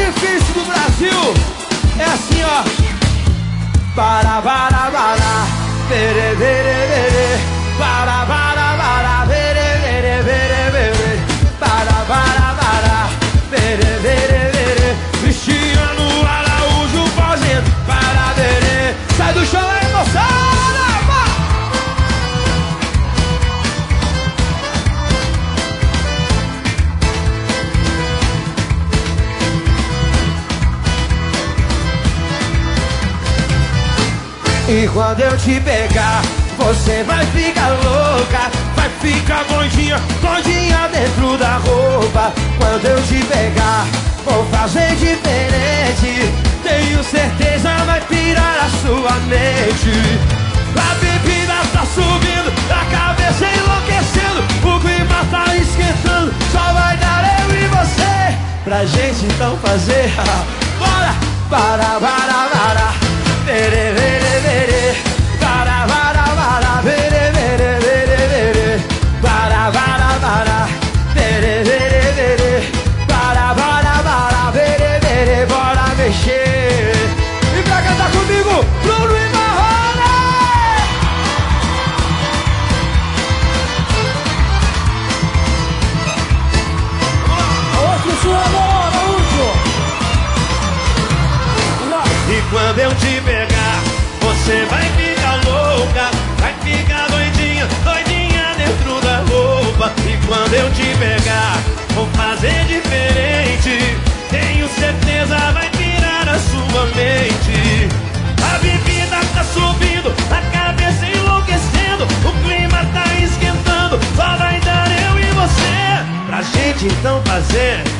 difícil do Brasil é assim, ó. Para, bere, bere, bere. Para, bere, bere, bere, bere. Para, bere, bere, bere. Cristiano Araújo fazendo para, bere. Sai do chão, é emoção. E quando eu te pegar, você vai ficar louca, vai ficar doidinha, doidinha dentro da roupa. Quando eu te pegar, vou fazer diferente. Tenho certeza vai pirar a sua mente. A bebida tá subindo, a cabeça enlouquecendo, o clima tá esquentando, só vai dar eu e você pra gente então fazer. Bora! Para, bere, bere, bere. Para, bere, bere, bere, bere. Para, bere, bere, bere. Para, bere, bere. Bora mexer. E pra cantar comigo, Bruno e Marrone. Outro suador, Araújo. E quando eu te pegar, você vai ficar louca, vai ficar doidinha, doidinha dentro da roupa. E quando eu te pegar, vou fazer diferente. Tenho certeza vai virar a sua mente. A bebida tá subindo, a cabeça enlouquecendo, o clima tá esquentando, só vai dar eu e você pra gente então fazer.